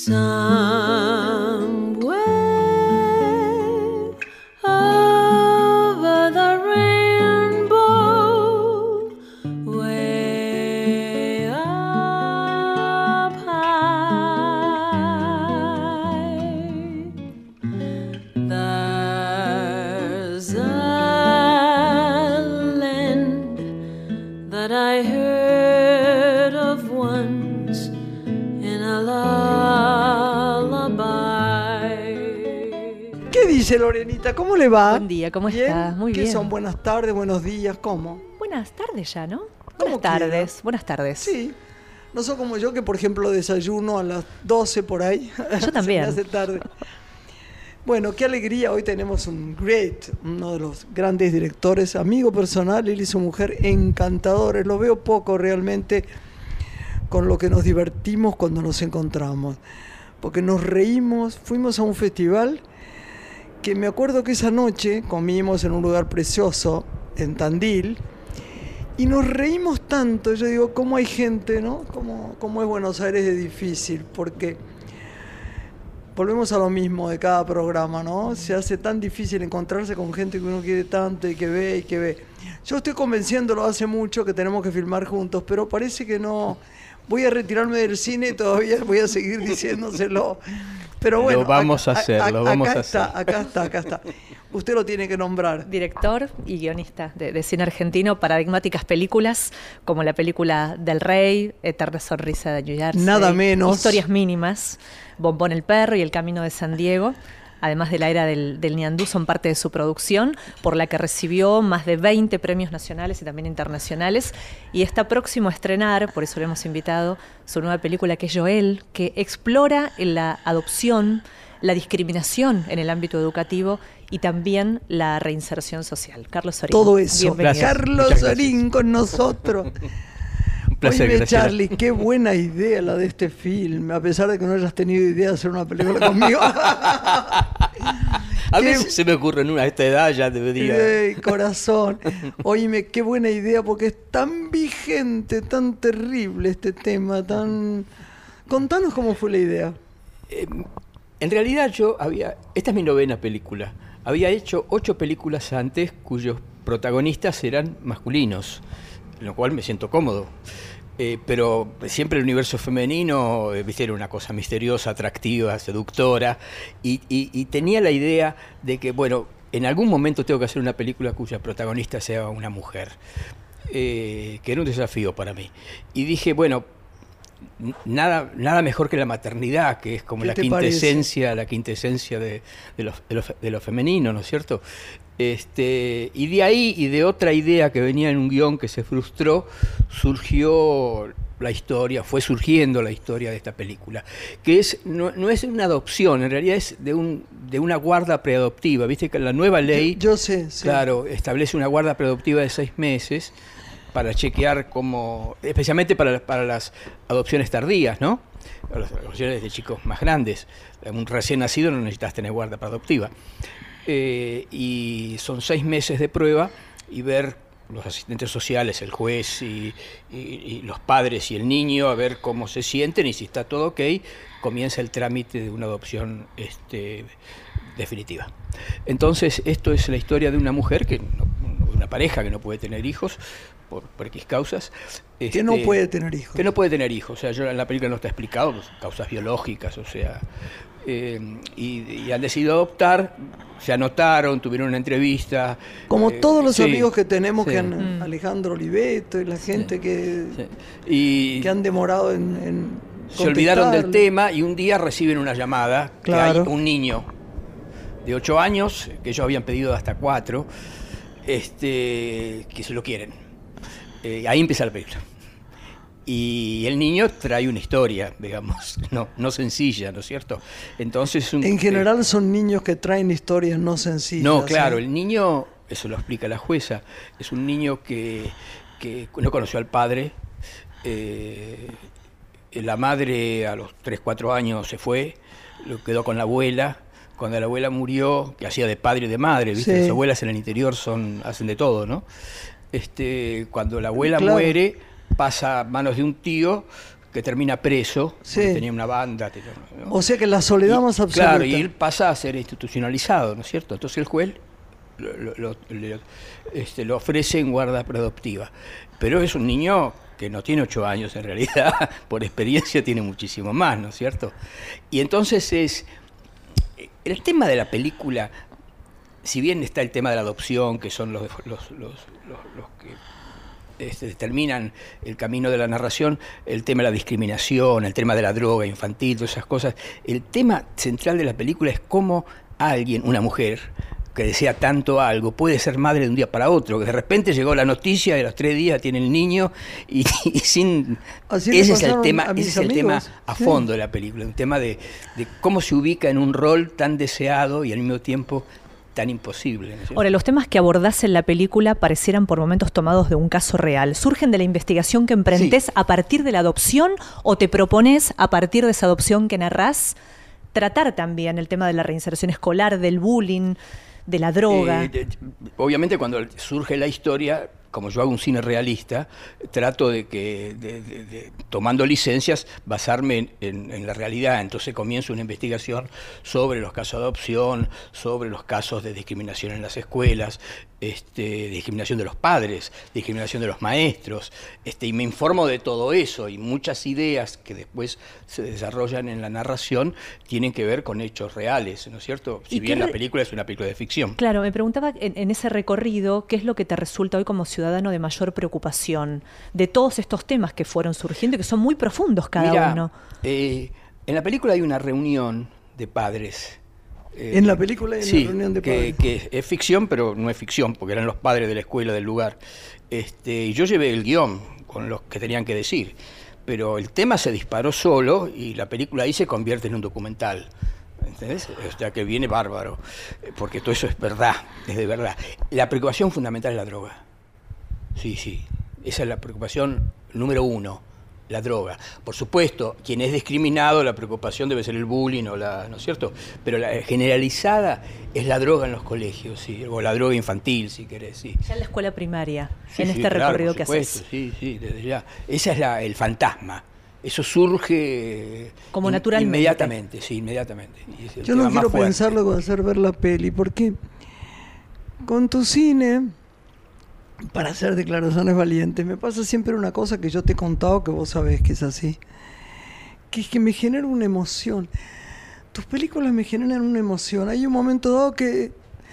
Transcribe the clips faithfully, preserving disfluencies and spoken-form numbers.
Somewhere over the rainbow, way up high, there's a land that I heard of once in a lullaby. ¿Qué dice Lorenita? ¿Cómo le va? Buen día, ¿cómo ¿Bien? está? Muy ¿Qué bien. son? Buenas tardes, buenos días, ¿cómo? Buenas tardes ya, ¿no? Como Buenas tardes, quiera. buenas tardes. Sí. No son como yo, que por ejemplo desayuno a las doce por ahí. Yo también. Se me hace tarde. Bueno, qué alegría. Hoy tenemos un great, uno de los grandes directores, amigo personal, él y su mujer, encantadores. Lo veo poco realmente con lo que nos divertimos cuando nos encontramos. Porque nos reímos, fuimos a un festival que me acuerdo que esa noche comimos en un lugar precioso, en Tandil, y nos reímos tanto. Yo digo, ¿cómo hay gente, no? ¿Cómo, cómo es Buenos Aires de difícil? Porque volvemos a lo mismo de cada programa, ¿no? Se hace tan difícil encontrarse con gente que uno quiere tanto y que ve y que ve. Yo estoy convenciéndolo hace mucho que tenemos que filmar juntos, pero parece que no. Voy a retirarme del cine y todavía voy a seguir diciéndoselo. Pero bueno, lo vamos a, acá, hacer, a, lo vamos acá a está, hacer. acá está, acá está. Usted lo tiene que nombrar. Director y guionista de, de cine argentino, paradigmáticas películas como la película Del Rey, Eterna Sonrisa de New Jersey, Nada menos. Historias mínimas, Bombón el perro y El camino de San Diego, además de La era del, del Ñandú, son parte de su producción, por la que recibió más de veinte premios nacionales y también internacionales, y está próximo a estrenar, por eso lo hemos invitado, su nueva película, que es Joel, que explora la adopción, la discriminación en el ámbito educativo y también la reinserción social. Carlos Sorín. Todo eso. Bienvenido. Carlos Muchas Sorín con nosotros. Un placer, Oíme, gracias. Charlie, qué buena idea la de este film, a pesar de que no hayas tenido idea de hacer una película conmigo. A Qué- veces se me ocurre en una, a esta edad ya debería. Ey, corazón. Oíme, qué buena idea, porque es tan vigente, tan terrible este tema, tan... Contanos cómo fue la idea. Eh, en realidad yo había, esta es mi novena película, había hecho ocho películas antes cuyos protagonistas eran masculinos, en lo cual me siento cómodo. Eh, pero siempre el universo femenino, eh, viste, era una cosa misteriosa, atractiva, seductora, y, y, y tenía la idea de que, bueno, en algún momento tengo que hacer una película cuya protagonista sea una mujer, eh, que era un desafío para mí. Y dije, bueno, n- nada, nada mejor que la maternidad, que es como ¿Qué la te quintesencia, la quintesencia de, de, lo, de, lo, de lo femenino, ¿no es cierto? Este, y de ahí, y de otra idea que venía en un guión que se frustró, surgió la historia, fue surgiendo la historia de esta película, que es no, no es una adopción, en realidad es de, un, de una guarda preadoptiva. Viste que la nueva ley, Yo, yo sé, sí. claro, establece una guarda preadoptiva de seis meses para chequear cómo, especialmente para, para las adopciones tardías, ¿no? Las adopciones de chicos más grandes. Un recién nacido no necesitas tener guarda preadoptiva. Eh, y son seis meses de prueba y ver los asistentes sociales, el juez y, y, y los padres y el niño, a ver cómo se sienten, y si está todo ok, comienza el trámite de una adopción este, definitiva. Entonces, esto es la historia de una mujer, que no, una pareja que no puede tener hijos por, por X causas. Que este, no puede tener hijos. Que no puede tener hijos. O sea, yo en la película no está explicado, pues, causas biológicas, o sea... Eh, y, y han decidido adoptar, se anotaron, tuvieron una entrevista. Como eh, todos los sí, amigos que tenemos, sí. que han, Alejandro Oliveto y la gente Sí, que, sí. Y que han demorado en, en se olvidaron del contestarle. tema, y un día reciben una llamada Claro. que hay un niño de ocho años, que ellos habían pedido hasta cuatro, este, que se lo quieren. Eh, ahí empieza la película. Y el niño trae una historia, digamos, no, no sencilla, ¿no es cierto? Entonces un, En general son niños que traen historias no sencillas. No, claro, ¿eh? el niño, eso lo explica la jueza, es un niño que, que no conoció al padre, eh, la madre a los tres, cuatro años se fue, lo quedó con la abuela. Cuando la abuela murió, que hacía de padre y de madre, ¿viste? Sí. Las abuelas en el interior son, hacen de todo, ¿no? Este, cuando la abuela Claro. muere, pasa a manos de un tío que termina preso, Sí. que tenía una banda. tenía- ¿no? O sea que la soledad Y- más absoluta. Claro, y él pasa a ser institucionalizado, ¿no es cierto? Entonces el juez lo, lo- lo- le- este, lo ofrece en guarda preadoptiva. Pero es un niño que no tiene ocho años en realidad, por experiencia tiene muchísimo más, ¿no es cierto? Y entonces es... El tema de la película, si bien está el tema de la adopción, que son los, los, los, los, los que este, determinan el camino de la narración, el tema de la discriminación, el tema de la droga infantil, todas esas cosas, el tema central de la película es cómo alguien, una mujer, que desea tanto algo, puede ser madre de un día para otro, que de repente llegó la noticia y a los tres días tiene el niño y, y sin... Así le ese es el pasaron tema, a mis ese es el tema amigos. a Sí. fondo de la película, un tema de, de cómo se ubica en un rol tan deseado y al mismo tiempo tan imposible, ¿no es cierto? Ahora, los temas que abordás en la película parecieran por momentos tomados de un caso real. ¿Surgen de la investigación que emprendés Sí. a partir de la adopción o te propones, a partir de esa adopción que narrás, tratar también el tema de la reinserción escolar, del bullying, de la droga? Eh, de- obviamente cuando surge la historia, como yo hago un cine realista, trato de que, de- de- de- tomando licencias, basarme en, en- en la realidad. Entonces comienzo una investigación sobre los casos de adopción, sobre los casos de discriminación en las escuelas, este, discriminación de los padres, discriminación de los maestros, este, y me informo de todo eso, y muchas ideas que después se desarrollan en la narración tienen que ver con hechos reales, ¿no es cierto? Si ¿Y bien qué la re- película es una película de ficción. Claro, me preguntaba en, en ese recorrido, ¿qué es lo que te resulta hoy como ciudadano de mayor preocupación de todos estos temas que fueron surgiendo y que son muy profundos cada Mira, uno? eh, en la película hay una reunión de padres. eh, En la película hay una sí, reunión de que, padres. que es ficción, pero no es ficción, porque eran los padres de la escuela del lugar. Este, y yo llevé el guión con los que tenían que decir, pero el tema se disparó solo y la película ahí se convierte en un documental. ¿Entendés? O sea que viene bárbaro, eh, porque todo eso es verdad, es de verdad. La preocupación fundamental es la droga. Sí, sí, esa es la preocupación número uno, la droga. Por supuesto, quien es discriminado, la preocupación debe ser el bullying, o la, ¿no es cierto? Pero la generalizada es la droga en los colegios, sí, o la droga infantil, si querés, sí. Ya en la escuela primaria, Sí, en sí, este claro, recorrido por que supuesto, haces. Sí, sí, desde ya. Ese es la, el fantasma. Eso surge Como in- naturalmente. Inmediatamente, sí, inmediatamente. Y es el Yo no tema más quiero fuerte. pensarlo con hacer ver la peli, porque con tu cine, para hacer declaraciones valientes, me pasa siempre una cosa que yo te he contado, que vos sabés que es así, que es que me genera una emoción. Tus películas me generan una emoción. Hay un momento dado que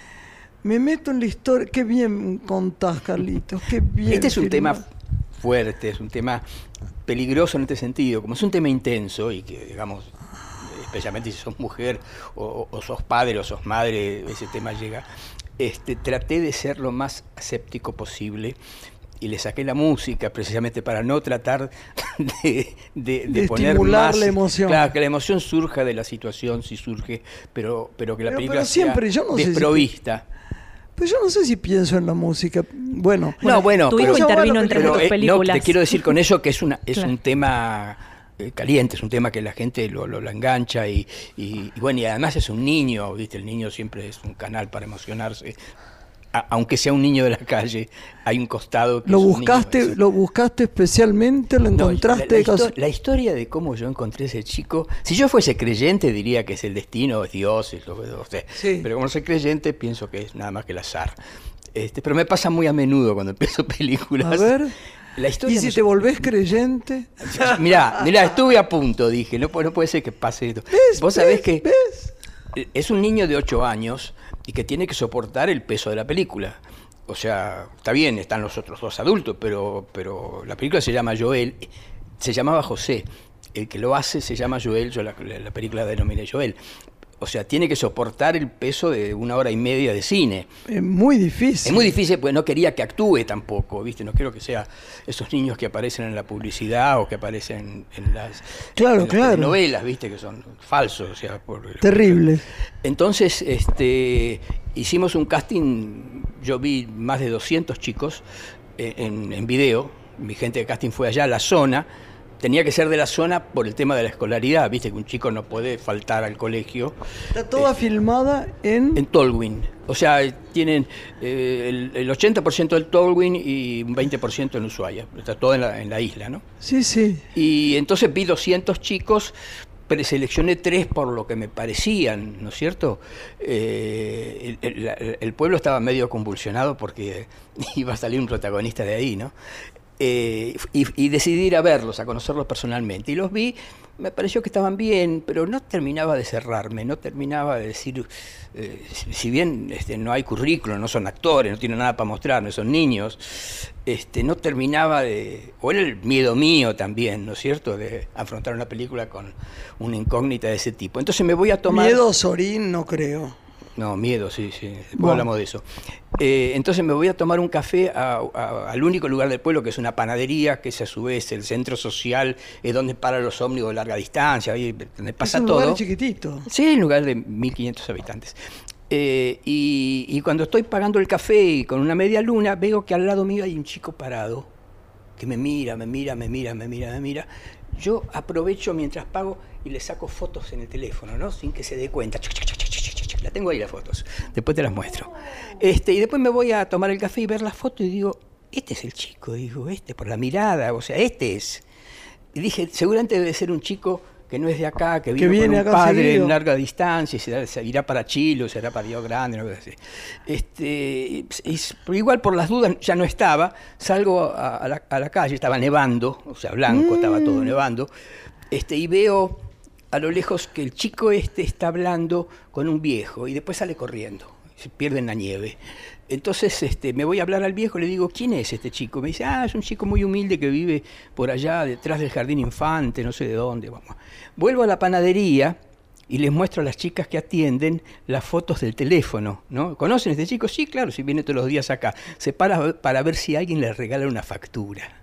me meto en la historia. Qué bien contás, Carlitos, qué bien. Este es un filmás. tema fuerte, es un tema peligroso en este sentido, como es un tema intenso y que, digamos, especialmente si sos mujer o, o sos padre o sos madre, ese tema llega. Este, traté de ser lo más aséptico posible y le saqué la música precisamente para no tratar de, de, de De poner estimular más... la emoción. Claro, que la emoción surja de la situación, si surge, pero, pero que la Pero- película pero siempre, sea yo no sé si- desprovista. Pues yo no sé si pienso en la música. Bueno, No, bueno, tu pero- hijo intervino Pero, entre Pero, tus eh, no, películas. te quiero decir con eso que es una es Claro. un tema eh, caliente, es un tema que la gente lo, lo, lo engancha y, y, y bueno, y además es un niño, ¿viste? El niño siempre es un canal para emocionarse. A- aunque sea un niño de la calle, hay un costado que lo es un buscaste, niño, es- lo buscaste especialmente, lo No, encontraste la, la de casu- histo- la historia de cómo yo encontré ese chico, si yo fuese creyente diría que es el destino, es Dios, es lo, o sea, Sí. pero como no soy creyente pienso que es nada más que el azar. Este, pero me pasa muy a menudo cuando empiezo películas. A ver. La historia ¿Y si no te sé- volvés creyente? Mirá, mirá, estuve a punto, dije, no, pu- no puede ser que pase esto. ¿Ves? Vos sabés ¿Ves? que ¿Ves? es un niño de ocho años y que tiene que soportar el peso de la película. O sea, está bien, están los otros dos adultos, pero, pero la película se llama Joel, se llamaba José. El que lo hace se llama Joel, yo la, la, la película la denominé Joel. O sea, tiene que soportar el peso de una hora y media de cine. Es muy difícil. Es muy difícil, pues no quería que actúe tampoco, ¿viste? No quiero que sea esos niños que aparecen en la publicidad o que aparecen en las, Claro, en las claro. novelas, ¿viste? Que son falsos, o sea, por- Terrible. Entonces, este, hicimos un casting, yo vi más de doscientos chicos eh, en, en video, mi gente de casting fue allá a la zona, tenía que ser de la zona por el tema de la escolaridad, viste que un chico no puede faltar al colegio. Está toda Eh, filmada en... En Tolwyn. O sea, tienen eh, el, el ochenta por ciento del Tolwyn y un veinte por ciento en Ushuaia. Está todo en la, en la isla, ¿no? Sí, sí. Y entonces vi doscientos chicos, preseleccioné tres por lo que me parecían, ¿no es cierto? Eh, el, el- el pueblo estaba medio convulsionado porque iba a salir un protagonista de ahí, ¿no? Eh, y, y decidí ir a verlos, a conocerlos personalmente. Y los vi, me pareció que estaban bien, pero no terminaba de cerrarme, no terminaba de decir, eh, si, si bien este, no hay currículum, no son actores, no tienen nada para mostrar, no son niños, este, no terminaba de... O era el miedo mío también, ¿no es cierto?, de afrontar una película con una incógnita de ese tipo. Entonces me voy a tomar... Miedo Sorín, no creo. No, miedo, sí, sí. Después Bueno. hablamos de eso. Eh, entonces me voy a tomar un café a- a- al único lugar del pueblo, que es una panadería, que es a su vez el centro social, es donde paran los ómnibus de larga distancia, ahí donde pasa es un todo. lugar chiquitito. Sí, un lugar de mil quinientos habitantes. Eh, y, y cuando estoy pagando el café y con una media luna, veo que al lado mío hay un chico parado, que me mira, me mira, me mira, me mira, me mira. Yo aprovecho mientras pago y le saco fotos en el teléfono, ¿no? Sin que se dé cuenta. Chuc, chuc, chuc, chuc, chuc, chuc. La tengo ahí las fotos. Después te las muestro. Este, y después me voy a tomar el café y ver las fotos y digo, este es el chico, digo, este, por la mirada, o sea, este es. Y dije, seguramente debe ser un chico que no es de acá, que vino viene con un acá padre seguido. en larga distancia, y se, se irá para Chile, o será para Río Grande, no sé así. Este, y- y- pero igual por las dudas ya no estaba, salgo a, a la, a la calle, estaba nevando, o sea, blanco, estaba todo nevando, este, y veo a lo lejos que el chico este está hablando con un viejo y después sale corriendo, se pierde en la nieve. Entonces este, me voy a hablar al viejo, le digo, ¿quién es este chico? Me dice, ah, es un chico muy humilde que vive por allá, detrás del Jardín Infante, no sé de dónde. Vamos. Vuelvo a la panadería y les muestro a las chicas que atienden las fotos del teléfono, ¿no? ¿Conocen a este chico? Sí, claro, si viene todos los días acá. Se para para ver si alguien le regala una factura.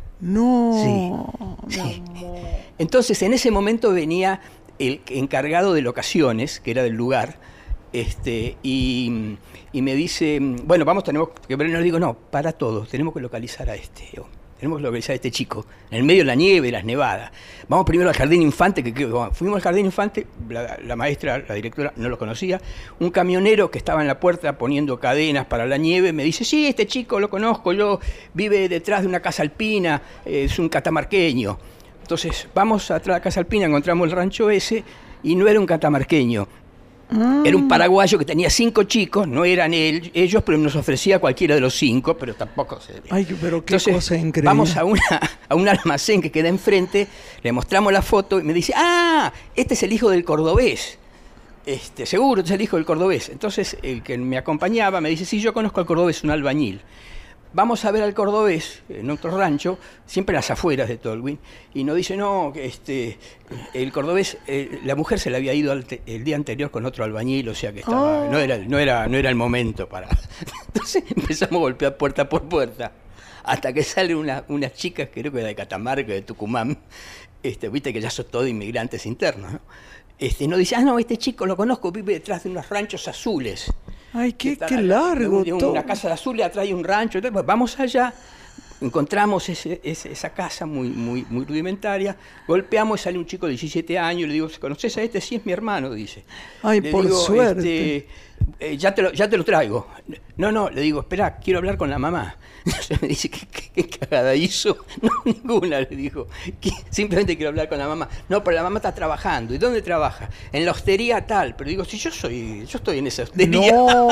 No. Sí. mi Sí. amor. Entonces, en ese momento venía el encargado de locaciones, que era del lugar, este, y, y me dice, bueno, vamos, tenemos que ver, y le digo, no, para todos, tenemos que localizar a este, yo, tenemos que localizar a este chico, en el medio de la nieve, las nevadas. Vamos primero al Jardín Infante, que, que bueno, fuimos al Jardín Infante, la, la maestra, la directora, no lo conocía, un camionero que estaba en la puerta poniendo cadenas para la nieve, me dice, sí, este chico lo conozco, yo vive detrás de una casa alpina, eh, es un catamarqueño. Entonces, vamos atrás de la casa alpina, encontramos el rancho ese, y no era un catamarqueño. Era un paraguayo que tenía cinco chicos, no eran él, ellos, pero nos ofrecía cualquiera de los cinco, pero tampoco se... Ay, pero qué Entonces, cosa increíble. vamos a, una, a un almacén que queda enfrente, le mostramos la foto y me dice, ah, este es el hijo del cordobés. Este, seguro, este es el hijo del cordobés. Entonces, el que me acompañaba me dice, sí, yo conozco al cordobés, un albañil. Vamos a ver al cordobés en otro rancho, siempre en las afueras de Tolwyn, y nos dice, no, que este, el cordobés, eh, la mujer se le había ido al te- el día anterior con otro albañil, o sea que estaba, Oh. no, era, no, era, no era el momento para... Entonces empezamos a golpear puerta por puerta, hasta que sale una, unas chicas, creo que de Catamarca, de Tucumán, este, viste que ya son todos inmigrantes internos, ¿no? Este, y nos dice, ah, no, este chico lo conozco, vive detrás de unos ranchos azules. Ay, qué, Está qué la- largo de un- todo. Una casa de azul, atrás hay un rancho. Entonces, pues, vamos allá, encontramos ese- ese- esa casa muy, muy, muy rudimentaria, golpeamos y sale un chico de diecisiete años, le digo, ¿conoces a este? Sí, es mi hermano, dice. Ay, Le por digo, suerte. este, eh, ya, te lo, ya te lo traigo. No, no, le digo, espera, quiero hablar con la mamá. Entonces me dice, ¿qué, qué, qué cagada hizo? No, ninguna, le digo. "¿Qué? Simplemente quiero hablar con la mamá. No, pero la mamá está trabajando. ¿Y dónde trabaja? En la hostería tal. Pero digo, si yo soy, yo estoy en esa hostería.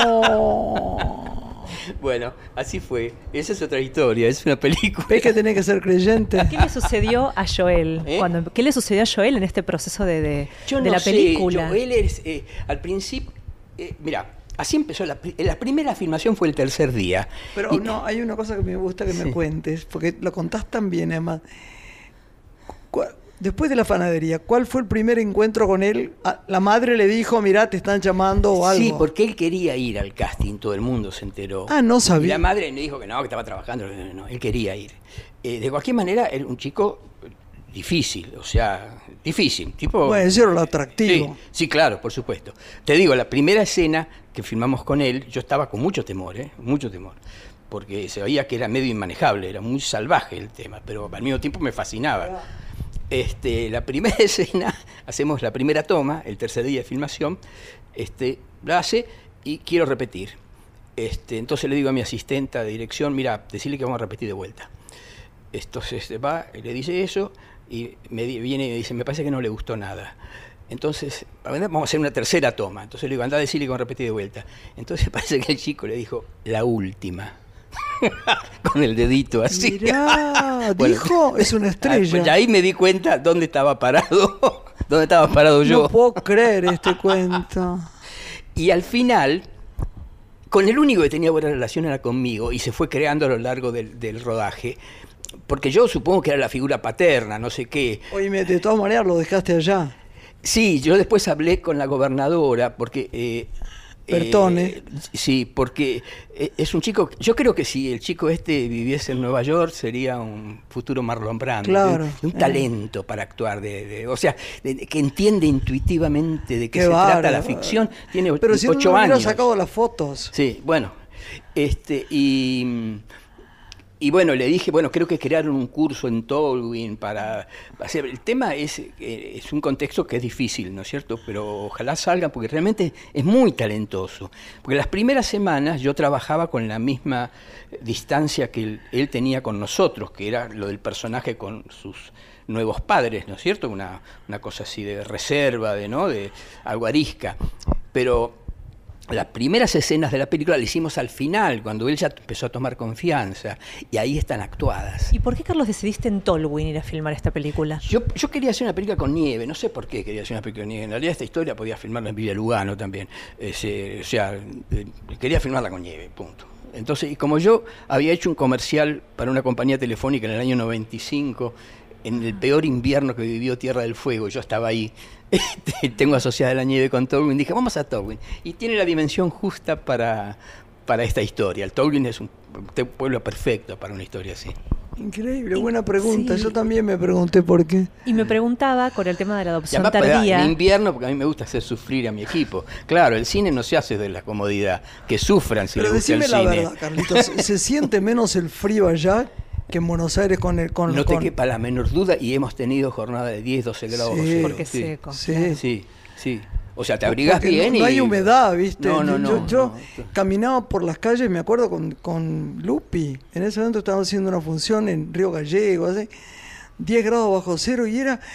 No. Bueno, así fue. Esa es otra historia, es una película. ¿Ves que tenés que ser creyente? ¿Qué le sucedió a Joel? ¿Eh? Cuando, ¿Qué le sucedió a Joel en este proceso de, de, Yo de no la sé, película? Joel es, eh, al principio, eh, mira, así empezó, la, pri- la primera filmación fue el tercer día. Pero Y- no, hay una cosa que me gusta que me Sí. cuentes, porque lo contás tan bien, además. Cu- Después de la panadería, ¿cuál fue el primer encuentro con él? Ah, La madre le dijo, mirá, te están llamando o algo. Sí, porque él quería ir al casting, todo el mundo se enteró. Ah, no Y sabía. la madre le dijo que no, que estaba trabajando, no, no, él quería ir. Eh, de cualquier manera, era un chico difícil, o sea, difícil, tipo... Bueno, eso era lo atractivo. Sí, sí, claro, por supuesto. Te digo, la primera escena que filmamos con él, yo estaba con mucho temor, ¿eh? Mucho temor. Porque se veía que era medio inmanejable, era muy salvaje el tema, pero al mismo tiempo me fascinaba. Este, la primera escena, hacemos la primera toma, el tercer día de filmación, este, la hace y quiero repetir. Este, entonces le digo a mi asistenta de dirección, mira, decirle que vamos a repetir de vuelta. Entonces va, le dice eso y me viene y me dice, me parece que no le gustó nada. Entonces, vamos a hacer una tercera toma. Entonces le digo, anda a decirle que vamos a repetir de vuelta. Entonces parece que el chico le dijo, la última. Con el dedito así. Mirá, bueno, dijo, es una estrella. Pues ahí me di cuenta dónde estaba parado, dónde estaba parado yo. No puedo creer este cuento. Y al final, con el único que tenía buena relación era conmigo, y se fue creando a lo largo del, del rodaje, porque yo supongo que era la figura paterna, no sé qué. Oye, de todas maneras lo dejaste allá. Sí, yo después hablé con la gobernadora, porque... Eh, Bertone. Eh, sí, porque es un chico, yo creo que si el chico este viviese en Nueva York sería un futuro Marlon Brando, claro, un, un eh. talento para actuar, de, de, o sea, de, de, que entiende intuitivamente de qué, qué se bárbaro. trata la ficción, tiene Pero si ocho no años. hubiera sacado las fotos. Sí, bueno, este, y... Y bueno, le dije, bueno, creo que crearon un curso en Tolwyn para hacer... El tema es, es un contexto que es difícil, ¿no es cierto? Pero ojalá salgan, porque realmente es muy talentoso. Porque las primeras semanas yo trabajaba con la misma distancia que él, él tenía con nosotros, que era lo del personaje con sus nuevos padres, ¿no es cierto? Una, una cosa así de reserva, de, ¿no? De algo arisca. Pero... las primeras escenas de la película las hicimos al final, cuando él ya empezó a tomar confianza, y ahí están actuadas. ¿Y por qué, Carlos, decidiste en Tolwyn ir a filmar esta película? Yo, yo quería hacer una película con nieve, no sé por qué quería hacer una película con nieve. En realidad esta historia podía filmarla en Villa Lugano también. Ese, o sea, eh, quería filmarla con nieve, punto. Entonces, y como yo había hecho un comercial para una compañía telefónica en el año noventa y cinco, en el peor invierno que vivió Tierra del Fuego, yo estaba ahí, tengo asociada la nieve con Tolwyn, dije, vamos a Tolwyn. Y tiene la dimensión justa para, para esta historia. El Tolwyn es un pueblo perfecto para una historia así. Increíble, buena pregunta. Sí. Yo también me pregunté por qué. Y me preguntaba con el tema de la adopción y además, tardía. En invierno, porque a mí me gusta hacer sufrir a mi equipo. Claro, el cine no se hace de la comodidad, que sufran si Pero les gusta el decime la cine. verdad, Carlitos, ¿se siente menos el frío allá que en Buenos Aires con el... Con, No te con... quepa la menor duda, y hemos tenido jornada de diez, doce grados. Sí, bajo cero. porque es sí. seco. Sí. Sí, sí. O sea, te abrigas Porque bien no, y... no hay humedad, ¿viste? No, no, yo no, yo no. caminaba por las calles, me acuerdo, con, con Lupi. En ese momento estábamos haciendo una función en Río Gallego, así, diez grados bajo cero, y era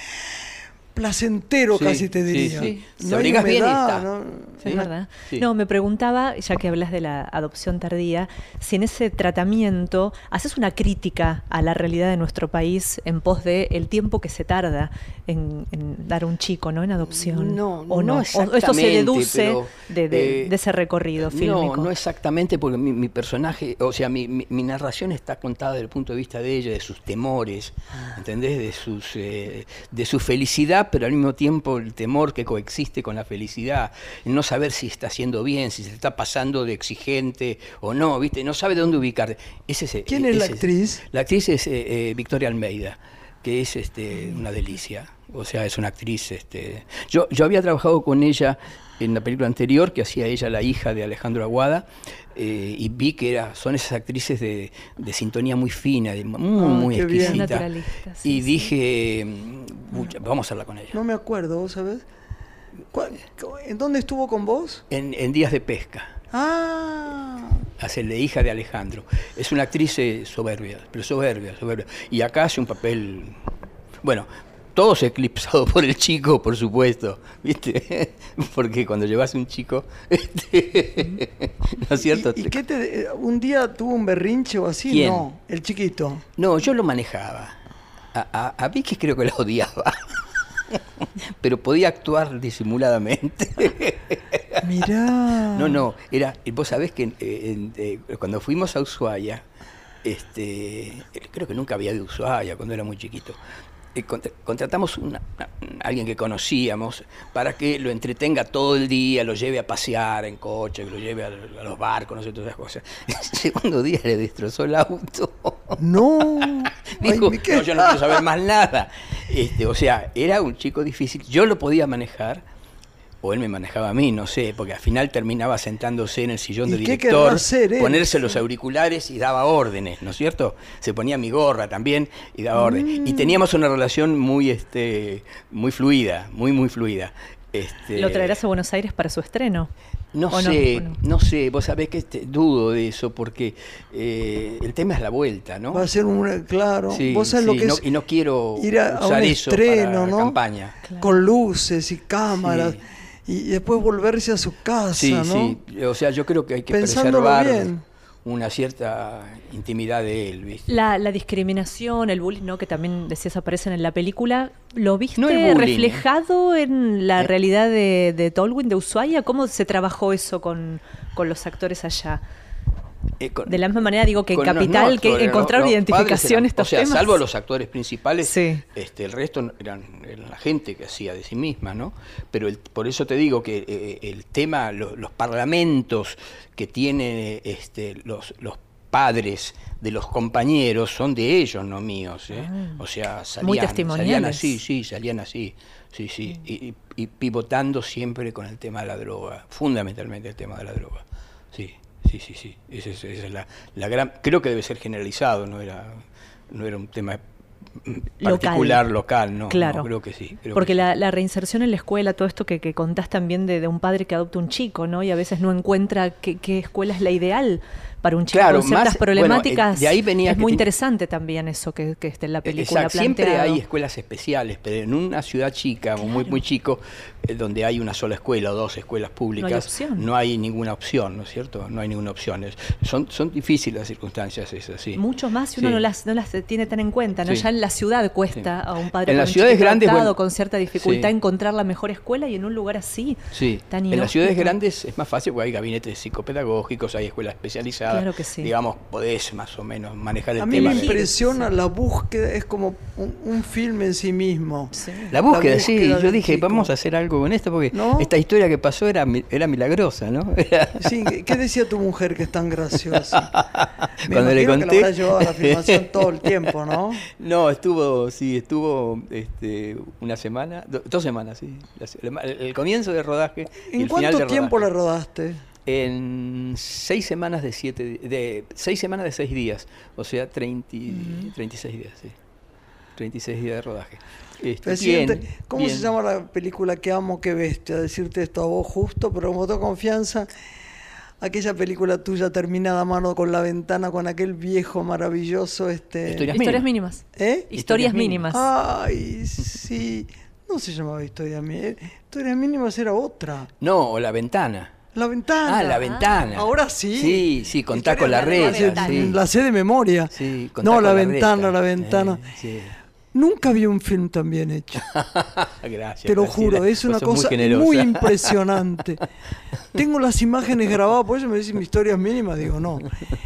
placentero, Sí, casi te sí, diría. sí. Te No hay abrigas bien y humedad, está. ¿no? Es verdad. Sí. No, me preguntaba, ya que hablas de la adopción tardía, si en ese tratamiento haces una crítica a la realidad de nuestro país en pos de el tiempo que se tarda en, en dar un chico, ¿no? En adopción. No, o no no. O esto se exactamente, deduce pero, de, de- eh, de ese recorrido fílmico. No, no exactamente, porque mi, mi personaje, o sea, mi, mi, mi narración está contada desde el punto de vista de ella, de sus temores, ¿entendés? De sus, eh, de su felicidad, pero al mismo tiempo el temor que coexiste con la felicidad, el no saber si está haciendo bien, si se está pasando de exigente o no, ¿viste? No sabe dónde ubicar. Ese es, ¿Quién es la ese- actriz? La actriz es eh, eh, Victoria Almeida, que es este, una delicia. O sea, es una actriz... Este, yo, yo había trabajado con ella en la película anterior, que hacía ella la hija de Alejandro Aguada, eh, y vi que era, son esas actrices de, de sintonía muy fina, de, muy, Ah, muy qué bien. exquisita. Naturalista, sí, y sí. dije, "Mucha- vamos a hacerla con ella". No me acuerdo, ¿vos sabés? ¿Cuál- ¿En dónde estuvo con vos? En, en Días de Pesca. Ah, Hace de hija de Alejandro. Es una actriz eh, soberbia, pero soberbia, soberbia. Y acá hace un papel... Bueno, todos eclipsados por el chico, por supuesto, ¿viste? Porque cuando llevas un chico... Este, ¿no es cierto? ¿Y, y qué te, un día tuvo un berrinche o así? ¿Quién? No, el chiquito. No, yo lo manejaba. A, a, a Vicky creo que la odiaba. Pero podía actuar disimuladamente. Mirá. No, no, era, vos sabés que eh, en- eh, cuando fuimos a Ushuaia, este, creo que nunca había ido a Ushuaia cuando era muy chiquito, eh, contra- contratamos una, una- alguien que conocíamos para que lo entretenga todo el día, lo lleve a pasear en coche, que lo lleve a, a los barcos, no sé, todas esas cosas. El segundo día le destrozó el auto. No. Dijo, Ay, me quedé- no, yo no quiero saber más nada. Este, o sea, era un chico difícil. Yo lo podía manejar, o él me manejaba a mí, no sé, porque al final terminaba sentándose en el sillón ¿Y de qué director, querrá hacer él? ponerse los auriculares y daba órdenes, ¿no es cierto? Se ponía mi gorra también y daba órdenes. Mm. Y teníamos una relación muy, este, muy fluida, muy, muy fluida. Este, ¿Lo traerás a Buenos Aires para su estreno? No ¿O sé, no? ¿O no? no sé, vos sabés que este, dudo de eso, porque eh, el tema es la vuelta, ¿no? Va a ser un, claro, Sí, vos sabés sí, lo que no- es y no quiero ir a, a usar un eso estreno, para ¿no? campaña. Claro. Con luces y cámaras, Sí. y, y después volverse a su casa, Sí, ¿no? sí, o sea, yo creo que hay que Pensándolo preservar bien. una cierta intimidad de él, ¿viste? La, la discriminación, el bullying, ¿no? Que también decías aparecen en la película, ¿lo viste No el bullying, reflejado en la ¿Eh? realidad de, de Tolwyn, de Ushuaia? ¿Cómo se trabajó eso con, con los actores allá? Eh, con- De la misma manera digo que en con los- Capital, no, que sobre encontraron los- los identificación padres eran- estos o sea, temas. salvo los actores principales, Sí. este, el resto eran, eran la gente que hacía de sí misma, ¿no? Pero el- por eso te digo que eh, el tema, lo- los parlamentos que tienen este, los, los padres de los compañeros son de ellos, no míos, ¿eh? Ah. O sea, salían, Muy salían testimoniales. así, sí, salían así, sí, sí, y, y- y pivotando siempre con el tema de la droga, fundamentalmente el tema de la droga, sí. Sí, sí, sí. Esa es, esa es la, la gran. Creo que debe ser generalizado, no era, no era un tema particular local, no. Claro. No, creo que sí. Creo Porque que la, sí. la reinserción en la escuela, todo esto que, que contás también de, de un padre que adopta un chico, ¿no? Y a veces no encuentra qué, qué escuela es la ideal para un chico Claro, con ciertas más- problemáticas. bueno, eh, de ahí venía es que muy ti- interesante también eso que, que esté en la película Exacto, siempre planteado. hay escuelas especiales, pero en una ciudad chica o muy muy chico, eh, donde hay una sola escuela o dos escuelas públicas, opción. no hay ninguna opción, ¿no es cierto? No hay ninguna opción. Es- son, son difíciles las circunstancias esas, sí. Mucho más si uno Sí. no las no las tiene tan en cuenta, ¿no? Sí. Ya en la ciudad cuesta Sí. a un padre En con las un ciudades chiquito grandes, adoptado bueno, con cierta dificultad sí. encontrar la mejor escuela y en un lugar así. Sí, tan en las ciudades inhóspito. grandes es más fácil porque hay gabinetes psicopedagógicos, hay escuelas especializadas. Claro que sí. Digamos, podés más o menos manejar el A mí tema. me de- impresiona la búsqueda, es como un, un filme en sí mismo. Sí. La búsqueda, La sí. búsqueda Yo del dije, chico. vamos a hacer algo con esto porque ¿No? esta historia que pasó era, mi- era milagrosa, ¿no? Sí, ¿qué decía tu mujer que es tan graciosa? Me Cuando le imagino que conté- la habrá llevado a la filmación todo el tiempo, ¿no? No, estuvo, sí, estuvo este, una semana, do- dos semanas, sí. La se- El, el comienzo del rodaje y ¿En el final cuánto del tiempo la rodaje. rodaste? En seis semanas de siete, di- de seis semanas de seis días, o sea, treinta, treinta y seis días, sí. treinta y seis días de rodaje. Este, Presidente, bien, ¿cómo bien. se llama la película que amo, qué bestia? Decirte esto a vos justo, pero como tengo confianza, aquella película tuya terminada a mano con la ventana, con aquel viejo maravilloso, este... Historias Historias mínimas. mínimas. ¿Eh? Historias Historias mínimas. Ay, sí. No se llamaba Historia Mínima. Historias Mínimas era otra. No, o La Ventana. La ventana. Ah, La Ventana. Ahora sí. Sí, sí, contá Historia con la de red. ventana. Sí, La sé de memoria. sí, contá No, con La reta. Ventana, La Ventana. Eh, sí. Nunca vi un film tan bien hecho. Gracias. Te lo Graciela. juro, es una Vos sos muy cosa generosa. muy impresionante. Tengo las imágenes grabadas, por eso me dicen historias mínimas, digo, no.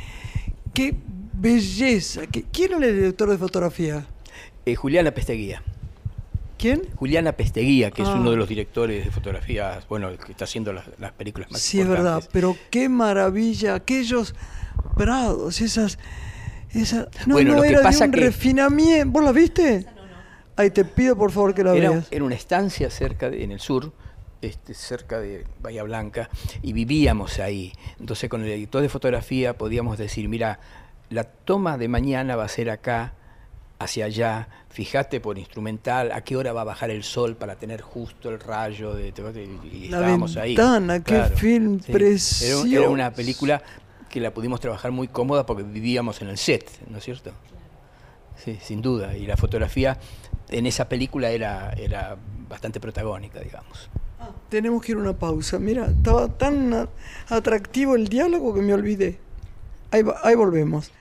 Qué belleza. ¿Qué- ¿Quién era el director de fotografía? Eh, Juliana Pesteguía. ¿Quién? Juliana Pesteguía, que es Ah. uno de los directores de fotografías, bueno, el que está haciendo las, las películas más Sí, es verdad, importantes. pero qué maravilla, aquellos prados, esas... Esa, no, Bueno, no lo que era de pasa un que- refinamiento. ¿Vos la viste? Ay, te pido por favor que la Era, veas. era una estancia cerca de, en el sur, este, cerca de Bahía Blanca, y vivíamos ahí. Entonces con el editor de fotografía podíamos decir, mira, la toma de mañana va a ser acá, hacia allá, fíjate por instrumental, a qué hora va a bajar el sol para tener justo el rayo, de, y La estábamos ahí. Ventana, qué film Era, precioso. era una película que la pudimos trabajar muy cómoda porque vivíamos en el set, ¿no es cierto? Sí, sin duda. Y la fotografía en esa película era, era bastante protagónica, digamos. Tenemos que ir a una pausa. Mira, estaba tan a- atractivo el diálogo que me olvidé. Ahí, va- ahí volvemos.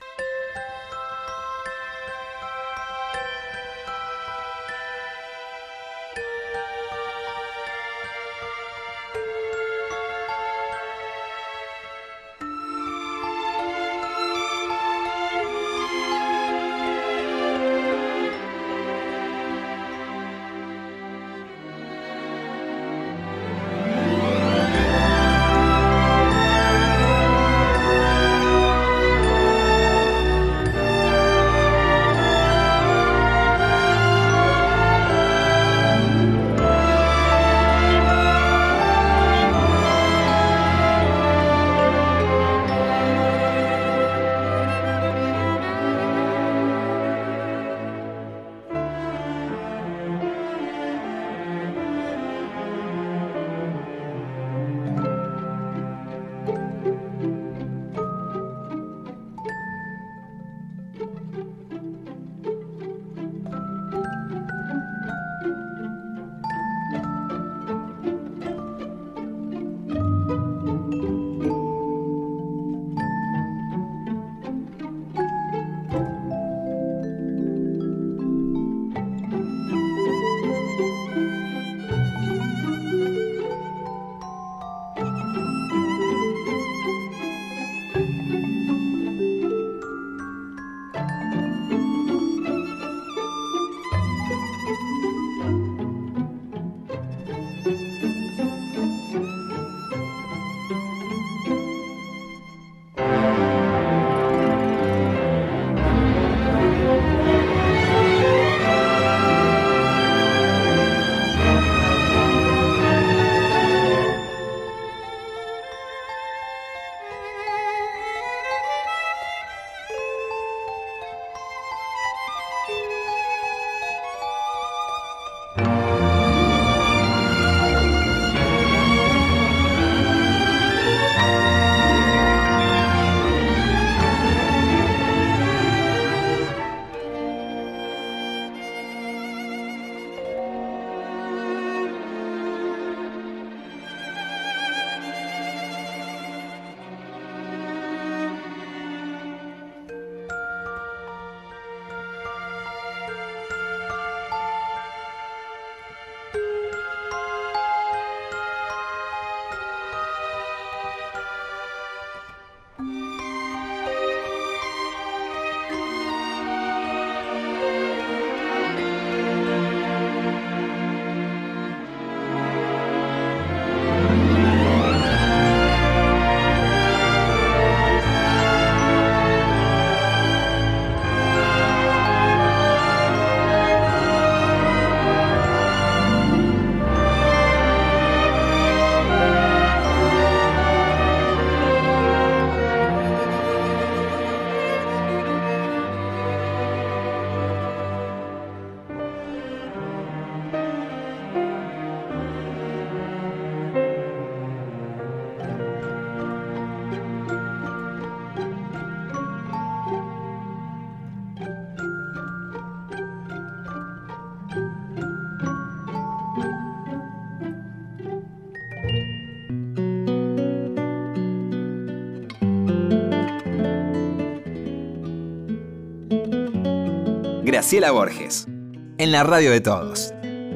Graciela Borges, en la radio de todos.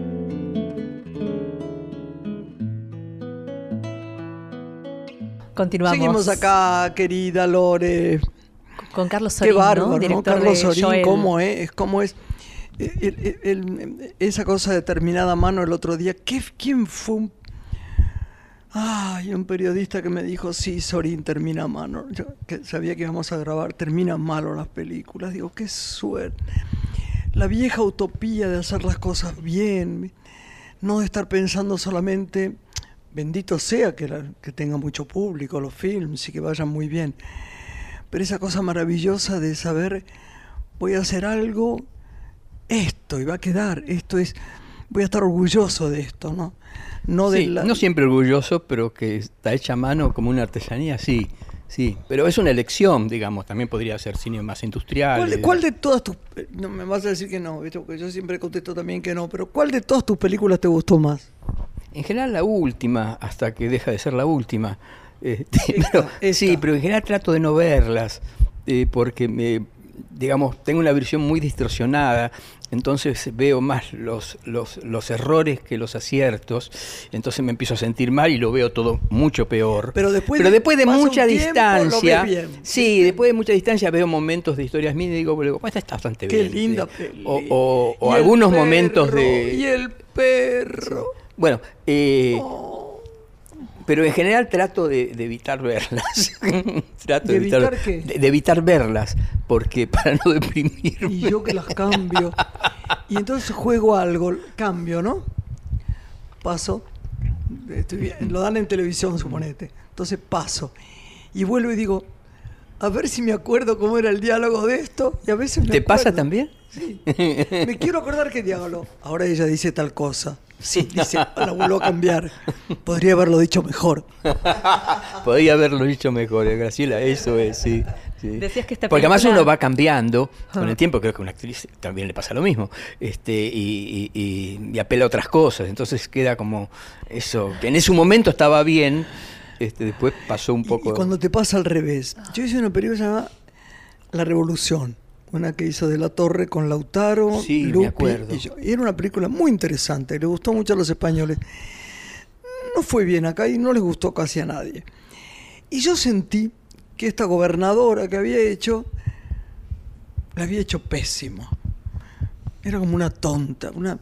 Continuamos. Seguimos acá, querida Lore. Con Carlos Sorín, Qué bárbaro, ¿no? ¿no? Director Carlos de Sorín, Joel. ¿cómo es? ¿Cómo es? El, el, el, esa cosa determinada a mano el otro día. ¿Qué, ¿Quién fue un... Ay, un periodista que me dijo, sí, Sorín termina a mano. Yo que sabía que íbamos a grabar, terminan malo las películas. Digo, qué suerte. La vieja utopía de hacer las cosas bien, no de estar pensando solamente, bendito sea que, la, que tenga mucho público los films y que vayan muy bien, pero esa cosa maravillosa de saber, voy a hacer algo, esto, y va a quedar, esto es, voy a estar orgulloso de esto, ¿no? No, de sí, la... no siempre orgulloso, pero que está hecha a mano como una artesanía, sí. Sí, pero es una elección, digamos, también podría ser cine más industrial. ¿Cuál de, cuál de todas tus... No me vas a decir que no, ¿viste? Porque yo siempre contesto también que no, pero ¿cuál de todas tus películas te gustó más? En general la última, hasta que deja de ser la última. Este, Esta, pero, esta. Sí, pero en general trato de no verlas, eh, porque me, digamos, tengo una visión muy distorsionada, entonces veo más los, los, los errores que los aciertos, entonces me empiezo a sentir mal y lo veo todo mucho peor. Pero después Pero de- después de pasa un mucha tiempo, distancia, lo ves bien. sí, después de mucha distancia veo momentos de historias mías y digo, bueno, esta está bastante Qué bien. linda sí. peli. O, o, o Y el algunos perro, momentos de... Y el perro. Bueno, eh, Oh. pero en general trato de, de evitar verlas. trato ¿De evitar qué? De, de evitar verlas, porque para no deprimirme. Y yo que las cambio. Y entonces juego algo, cambio, ¿no? Paso. Estoy bien, lo dan en televisión, suponete. Entonces paso. Y vuelvo y digo, a ver si me acuerdo cómo era el diálogo de esto. Y a veces me ¿Te acuerdo. pasa también? Sí. Me quiero acordar qué diálogo. Ahora ella dice tal cosa. Sí, dice, la vuelvo a cambiar. Podría haberlo dicho mejor. Podría haberlo dicho mejor, eh, Graciela, eso es, sí. sí. Decías que esta Porque además película- uno va cambiando con Ah. el tiempo, creo que a una actriz también le pasa lo mismo, este, y, y- y- y apela a otras cosas, entonces queda como eso, que en ese momento estaba bien, este, después pasó un Y- poco... Y, cuando te pasa al revés. Yo hice una película llamada La Revolución, una que hizo De la Torre con Lautaro, Sí, me Lupi acuerdo. y yo. Y era una película muy interesante, le gustó mucho a los españoles. No fue bien acá y no les gustó casi a nadie. Y yo sentí que esta gobernadora que había hecho, la había hecho pésimo. Era como una tonta, una...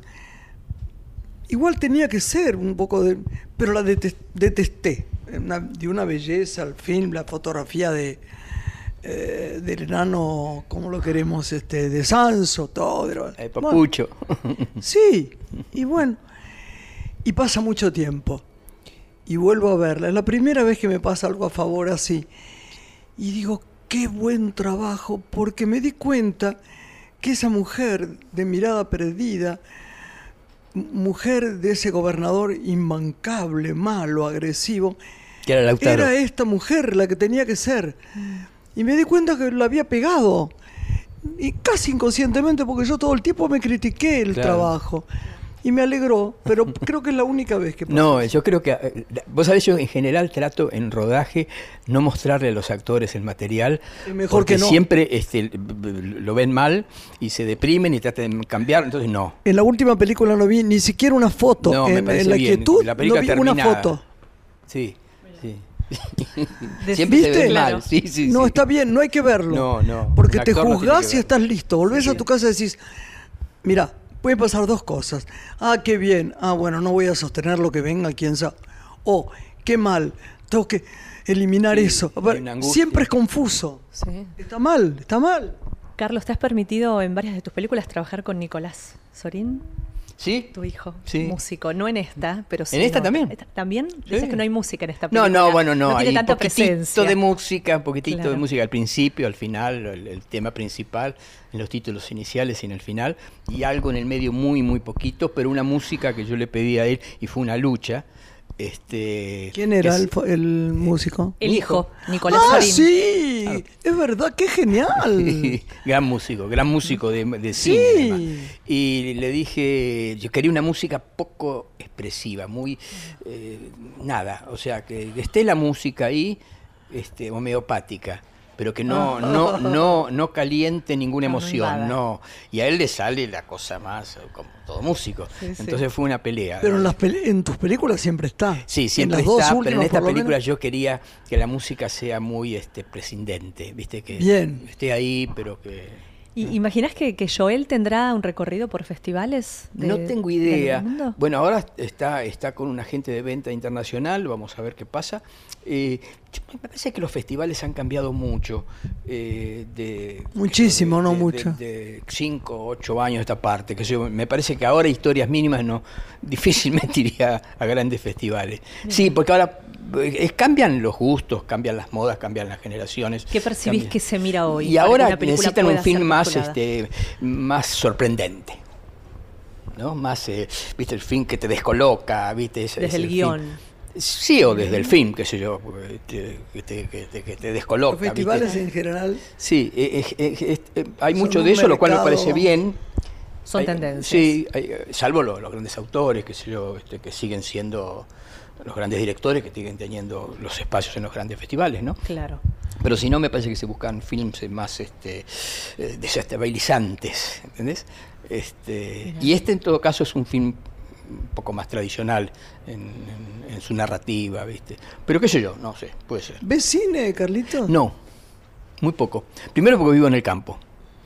Igual tenía que ser un poco de... Pero la detes- detesté. Una- de una belleza el film, la fotografía de eh, del enano, ¿cómo lo queremos? Este, de Sanso, todo. Pero, El bueno, papucho. sí, y bueno. Y pasa mucho tiempo. Y vuelvo a verla. Es la primera vez que me pasa algo a favor así. Y digo, qué buen trabajo, porque me di cuenta que esa mujer de mirada perdida mujer de ese gobernador imbancable, malo, agresivo, Que era Lautaro. era esta mujer la que tenía que ser. Y me di cuenta que la había pegado. Y casi inconscientemente, porque yo todo el tiempo me critiqué el Claro. trabajo. Y me alegró, pero creo que es la única vez que pasó. No, yo creo que, eh, vos sabés, yo en general trato en rodaje no mostrarle a los actores el material, Es mejor porque que no. siempre este, lo ven mal y se deprimen y tratan de cambiar, entonces no. En la última película no vi ni siquiera una foto. No, me en, parece en la bien. quietud La película no vi una terminada. foto. Sí, sí. De- Siempre se ¿Viste? ve mal, Claro. sí, sí, No, sí. está bien, no hay que verlo. No, no, Porque un te actor no tiene juzgás que y ver. estás listo. Volvés Sí. a tu casa y decís, mira, pueden pasar dos cosas. Ah, qué bien. Ah, bueno, no voy a sostener lo que venga, quién sabe. O, qué mal, tengo que eliminar Sí, eso. A hay ver, una angustia. siempre es confuso. Sí. Está mal, está mal. Carlos, ¿te has permitido en varias de tus películas trabajar con Nicolás Sorín, ¿Sí? tu hijo, Sí. músico? No en esta, pero sí. ¿En esta en también? otra. ¿Esta- ¿También? Sí. Dices que no hay música en esta No, película. no, bueno, no, No tiene hay tanta poquitito presencia. de música, un poquitito Claro. de música al principio, al final, el, el tema principal, en los títulos iniciales y en el final, y algo en el medio muy, muy poquito, pero una música que yo le pedí a él y fue una lucha. Este, ¿Quién era que el, es- fo- el músico? El Mi hijo, hijo. Nicolás Ah, Sorín. sí, es verdad, qué genial. gran músico, gran músico de, de Sí. cine. además. Y le dije, yo quería una música poco expresiva, muy eh, nada, o sea, que esté la música ahí, este, homeopática, pero que no, no, no, no caliente ninguna No, no emoción, invada. no. Y a él le sale la cosa más, como todo músico. Sí, sí. Entonces fue una pelea. Pero en, las pele- en tus películas siempre está. Sí, siempre en las está, dos pero en últimas, esta por lo película menos. yo quería que la música sea muy este prescindente, viste, que Bien. esté ahí, pero que ¿Y imaginas que, que Joel tendrá un recorrido por festivales? de- no tengo del idea. mundo? Bueno, ahora está, está con un agente de venta internacional, vamos a ver qué pasa. Eh, yo- me parece que los festivales han cambiado mucho. eh, de, Muchísimo, de- no de- mucho. De, de cinco, ocho años esta parte. Que yo, me parece que ahora historias mínimas no difícilmente iría a grandes festivales. Sí, porque ahora eh, cambian los gustos, cambian las modas, cambian las generaciones. ¿Qué percibís cambian- que se mira hoy? Y para que ahora una película necesitan un pueda film ser más, postulada? este, más sorprendente, ¿no? Más, eh, viste, el film que te descoloca, viste. Ese- Desde ese el film. guión. Sí, o desde el film, qué sé yo, eh, te- que te, que te- que te descoloca. Los festivales ¿viste? en general. Sí, eh, eh, eh, eh, eh, hay Son mucho un de eso, lo cual me mercado- parece bien. Son Hay- tendencias. Sí, hay, eh, salvo lo- los grandes autores, qué sé yo, este, que siguen siendo los grandes directores, que siguen teniendo los espacios en los grandes festivales, ¿no? Claro. Pero si no, me parece que se buscan films más este, eh, desestabilizantes, ¿entendés? Este, y este, en todo caso, es un film un poco más tradicional en, en- en su narrativa, ¿viste? Pero qué sé yo, no sé, puede ser. ¿Ves cine, Carlito? No, muy poco. Primero porque vivo en el campo.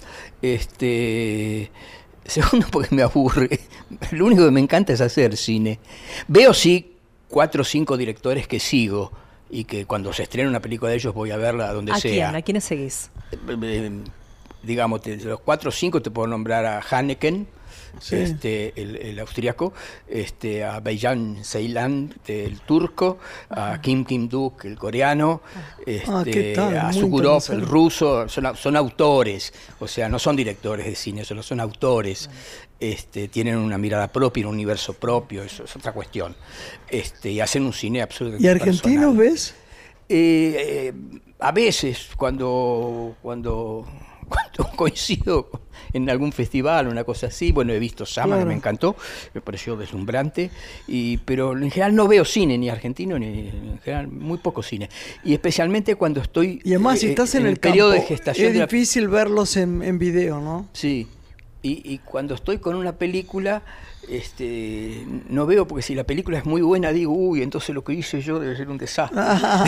Este, segundo porque me aburre. Lo único que me encanta es hacer cine. Veo sí cuatro o cinco directores que sigo y que cuando se estrena una película de ellos voy a verla donde ¿A sea. quién? ¿A quiénes seguís? Eh, eh, digamos, de los cuatro o cinco te puedo nombrar a Haneken, Sí. este, el, el austriaco, este, a Beyjan Ceylan, el turco, a Kim Kim-duk, el coreano, este, Ah, ¿qué tal? a Muy Sugurov, el internacional. ruso, son, son autores, o sea, no son directores de cine, solo son autores. Este, tienen una mirada propia, un universo propio, eso es otra cuestión. Este, y hacen un cine absolutamente ¿Y argentinos personal. ves? Eh, eh, a veces, cuando, cuando, cuando coincido en algún festival o una cosa así, bueno, he visto Sama, Claro. que me encantó, me pareció deslumbrante, y, pero en general no veo cine, ni argentino, ni en general muy poco cine. Y especialmente cuando estoy Y además, si eh, estás en, el, periodo campo, de gestación es de la- difícil verlos en, en video, ¿no? Sí, y, y cuando estoy con una película, este, no veo, porque si la película es muy buena, digo, uy, entonces lo que hice yo debe ser un desastre.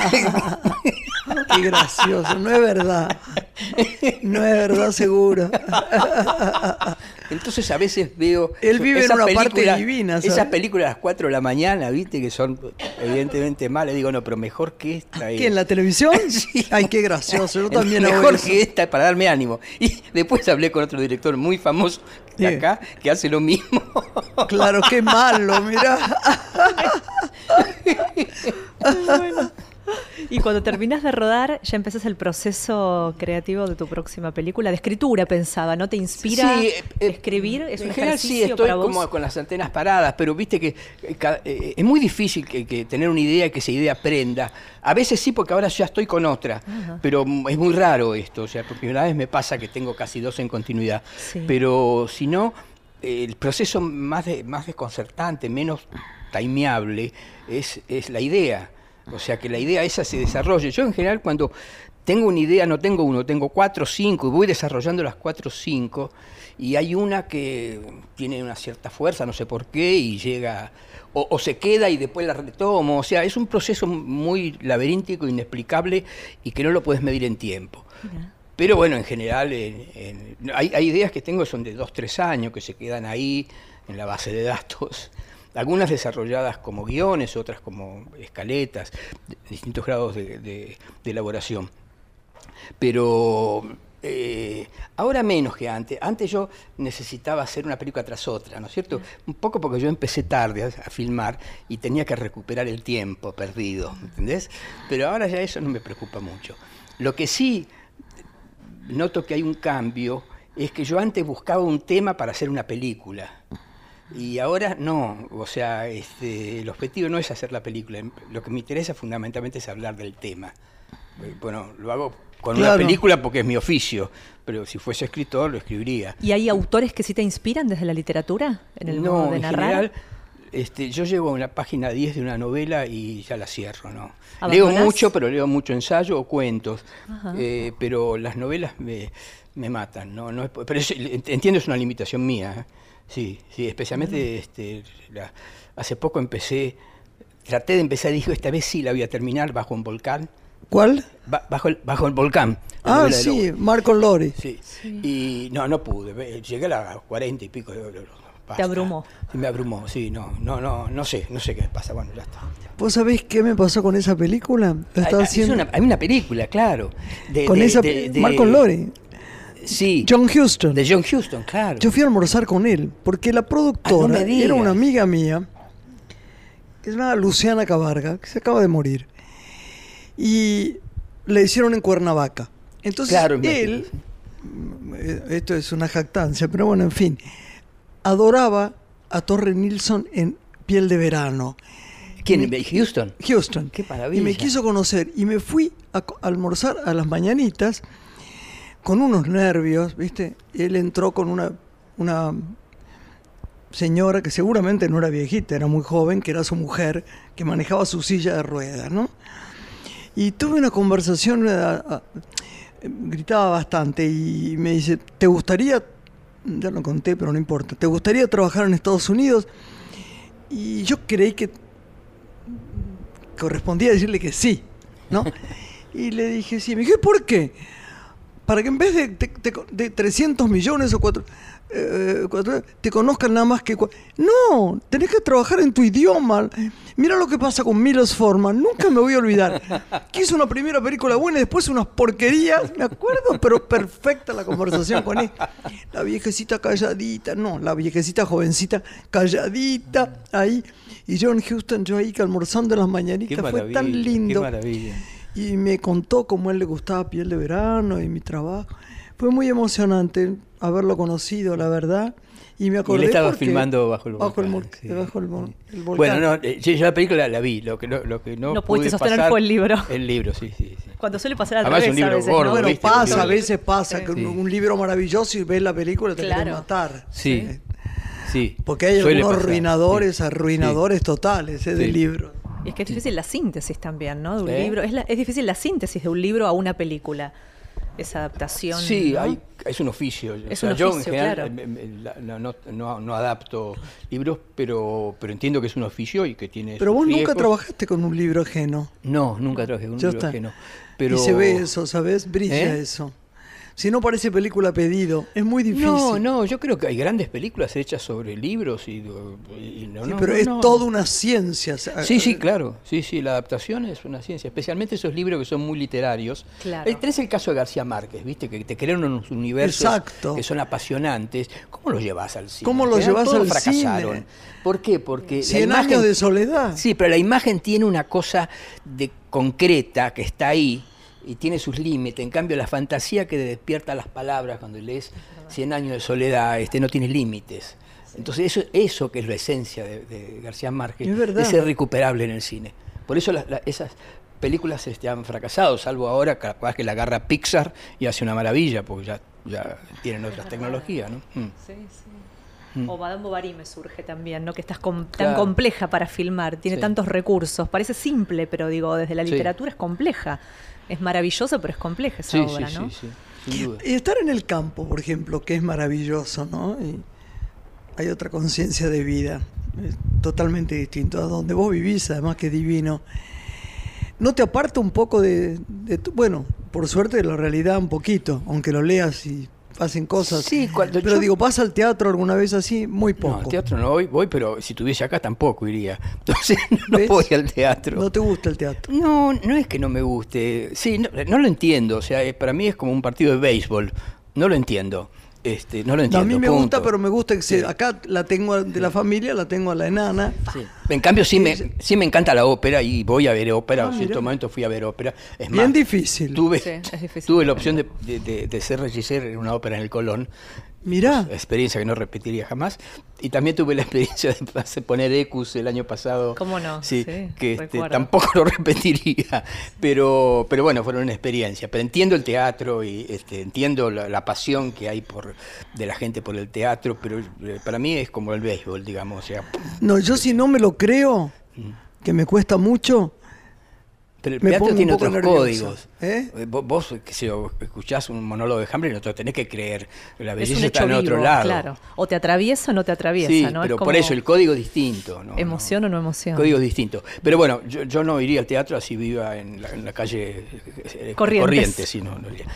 Qué gracioso, no es verdad. No es verdad, seguro. Entonces a veces veo... Él vive en esas una parte películas- divina, ¿sabes? Esas películas a las cuatro de la mañana, viste, que son evidentemente malas. Digo, no, pero mejor que esta. ¿Qué, en la televisión? Sí. Ay, qué gracioso, yo también hago Mejor eso. que esta para darme ánimo. Y después hablé con otro director muy famoso de Sí. acá, que hace lo mismo. Claro, qué malo, mirá. Y cuando terminás de rodar, ya empezás el proceso creativo de tu próxima película, de escritura, pensaba, ¿no? ¿Te inspira Sí, eh, escribir? ¿Es un en general sí, ejercicio estoy para vos? como con las antenas paradas, pero viste que eh, ca- eh, es muy difícil que, que tener una idea y que esa idea prenda. A veces sí, porque ahora ya estoy con otra, Ajá. pero mm, es muy raro esto. O sea, por primera vez me pasa que tengo casi dos en continuidad. Sí. Pero si no, eh, el proceso más, de- más desconcertante, menos timeable, es, es la idea. O sea, que la idea esa se desarrolle. Yo en general cuando tengo una idea, no tengo uno, tengo cuatro o cinco, y voy desarrollando las cuatro o cinco, y hay una que tiene una cierta fuerza, no sé por qué, y llega, o, o se queda y después la retomo. O sea, es un proceso muy laberíntico, inexplicable, y que no lo puedes medir en tiempo. Mirá. Pero bueno, en general, en- en- hay, hay ideas que tengo que son de dos, tres años, que se quedan ahí en la base de datos. Algunas desarrolladas como guiones, otras como escaletas, de distintos grados de, de- de elaboración. Pero eh, ahora menos que antes. Antes yo necesitaba hacer una película tras otra, ¿no es cierto? Un poco porque yo empecé tarde a, a filmar y tenía que recuperar el tiempo perdido, ¿entendés? Pero ahora ya eso no me preocupa mucho. Lo que sí noto que hay un cambio es que yo antes buscaba un tema para hacer una película. Y ahora no, o sea, este, el objetivo no es hacer la película, lo que me interesa fundamentalmente es hablar del tema. Bueno, lo hago con Claro. una película porque es mi oficio, pero si fuese escritor lo escribiría. ¿Y hay autores que sí te inspiran desde la literatura? En el no, modo de en narrar. general, este, yo llego a una página diez de una novela y ya la cierro, ¿no? ¿Abandonás? Leo mucho, pero leo mucho ensayo o cuentos, Ajá. eh, pero las novelas me, me matan, ¿no? No es- pero es- entiendo, es una limitación mía, ¿eh? Sí, sí, especialmente este, la- hace poco empecé, traté de empezar y dije, esta vez sí la voy a terminar, Bajo un volcán. ¿Cuál? Ba- bajo, el, bajo el volcán. la Ah, novela de sí, Lowe. Marco Lori. Sí. Y no, no pude. ve- Llegué a las cuarenta y pico. de- de- de- basta. Te abrumó. Sí, me abrumó, sí, no, no, no, no sé, no sé qué pasa. Bueno, ya está. ¿Vos sabés qué me pasó con esa película? La estaba Hay, haciendo una, hay una película, claro. De, con de- esa de- de- Marco Lori, Sí. John Huston. De John Huston, claro. Yo fui a almorzar con él, porque la productora Ah, no me digas. era una amiga mía, que se llama Luciana Cabarga, que se acaba de morir. Y le hicieron en Cuernavaca. Entonces Claro, me él, imagino, eh, esto es una jactancia, pero bueno, en fin, adoraba a Torre Nilsson en Piel de Verano. ¿Quién? Houston. Houston. Qué maravilla. Y me quiso conocer y me fui a co- a almorzar a las mañanitas con unos nervios, ¿viste? Él entró con una, una señora que seguramente no era viejita, era muy joven, que era su mujer, que manejaba su silla de ruedas, ¿no? Y tuve una conversación, eh, a- a- gritaba bastante y me dice, ¿te gustaría, ya lo conté, pero no importa, ¿te gustaría trabajar en Estados Unidos? Y yo creí que correspondía decirle que sí, ¿no? Y le dije sí. Me dije, ¿por qué? Para que en vez de, de, de- de trescientos millones o cuatro, eh, cuatro, te conozcan nada más que... cua- No, tenés que trabajar en tu idioma. Mira lo que pasa con Milos Forman. Nunca me voy a olvidar. Que hizo una primera película buena y después unas porquerías. Me acuerdo, pero perfecta la conversación con él. La viejecita calladita. No, la viejecita jovencita calladita. Ahí. Y John Huston, yo ahí que almorzando en las Qué mañanitas. Fue maravilla. tan Qué lindo. maravilla. Y me contó cómo a él le gustaba Piel de Verano y mi trabajo. Fue muy emocionante haberlo conocido, la verdad. Y me Y acordé le estaba porque- filmando bajo el bajo el, volcán. mol- sí. bajo el vol- el volcán. Bueno, no, eh, sí, yo la película la vi, lo que no, lo que no, No pude pudiste sostener pasar- fue el libro. El libro, sí, sí, sí. Cuando suele pasar al Además, revés un libro a veces, gordo, ¿no? Bueno, ¿viste? pasa, a Sí. veces pasa, que Sí. un, un libro maravilloso y ves la película te Claro. querés matar. Sí, sí. Porque hay Suele algunos pasar, arruinadores, sí. arruinadores totales eh, de Sí. libros. Y es que es difícil la síntesis también, ¿no? De un ¿Eh? libro. Es, la- es difícil la síntesis de un libro a una película. Esa adaptación. Sí, ¿no? hay, es un oficio. Es O sea, un yo oficio, en general claro. eh, eh, la- la- no, no, no adapto libros, pero, pero entiendo que es un oficio y que tiene. Pero sus vos nunca riesgos. trabajaste con un libro ajeno. No, nunca trabajé con un Ya libro está. ajeno. Pero... Y se ve eso, ¿sabes? Brilla ¿Eh? eso. Si no parece película pedido, es muy difícil. No, no, yo creo que hay grandes películas hechas sobre libros y, y no, Sí, no, pero no, es no. toda una ciencia. Sí, sí, claro. Sí, sí, la adaptación es una ciencia, especialmente esos libros que son muy literarios. Claro. Eh, Tenés el caso de García Márquez, ¿viste? Que te crean unos universos Exacto. que son apasionantes. ¿Cómo los llevas al cine? ¿Cómo los Ya llevas todos al fracasaron. cine? ¿Por qué? Porque la Cien imagen- años de soledad. Sí, pero la imagen tiene una cosa de concreta que está ahí y tiene sus límites. En cambio, la fantasía que despierta las palabras cuando lees Cien años de soledad este, no tiene límites. Entonces, eso, eso que es la esencia de, de García Márquez, Es verdad. es irrecuperable en el cine. Por eso la- la- esas películas este, han fracasado, salvo ahora capaz que la agarra Pixar y hace una maravilla, porque ya, ya tienen otras tecnologías, ¿no? Mm. Sí, sí. O Madame Bovary me surge también, ¿no? Que estás com- tan Claro. compleja para filmar, tiene Sí. tantos recursos. Parece simple, pero digo, desde la Sí. literatura es compleja. Es maravillosa, pero es compleja esa Sí, obra, sí, ¿no? sí, sí, sin duda. Y estar en el campo, por ejemplo, que es maravilloso, ¿no? Y hay otra conciencia de vida, es totalmente distinto a donde vos vivís, además que es divino. ¿No te aparta un poco de, de tu- bueno, por suerte de la realidad un poquito, aunque lo leas y pasen cosas? Sí, cuando pero yo- digo, ¿vas al teatro alguna vez así? Muy poco. No, al teatro no voy, voy, pero si estuviese acá tampoco iría. Entonces no ¿Ves? voy al teatro. ¿No te gusta el teatro? No, no es que no me guste. Sí, no, no lo entiendo. O sea, eh, para mí es como un partido de béisbol. No lo entiendo. Este, no lo No, entiendo. a mí me punto. gusta, pero me gusta que se- Sí. acá la tengo de la familia, la tengo a la enana. Sí. En cambio, sí me, sí me encanta la ópera y voy a ver ópera. Ah, en cierto mirá. momento fui a ver ópera. Es Bien más, difícil. Tuve, Sí, es difícil. tuve la opción de, de- de- de ser regisseur en una ópera en el Colón. Mirá. Experiencia que no repetiría jamás. Y también tuve la experiencia de hacer- poner Ecus el año pasado. ¿Cómo no? Sí, Sí, que este, recuerdo. tampoco lo repetiría. Pero, pero bueno, fueron una experiencia. Pero entiendo el teatro y este, entiendo la, la pasión que hay por de la gente por el teatro, pero eh, para mí es como el béisbol, digamos. O sea, No, yo si no me lo creo, que me cuesta mucho, pero el me teatro pongo tiene un poco otros nervioso. códigos. ¿Eh? Eh, Vos, vos, qué sé yo, escuchás un monólogo de Hamlet y no te lo tenés que creer. La Es belleza un está hecho en otro vivo, lado. claro. O te atraviesa o no te atraviesa, Sí, ¿no? Es pero como por eso el código es distinto. ¿no? emoción No. o no emoción. Código distinto. Pero bueno, yo, yo no iría al teatro así viva en la, en la calle eh, Corrientes. Corrientes, sí, no, no iría.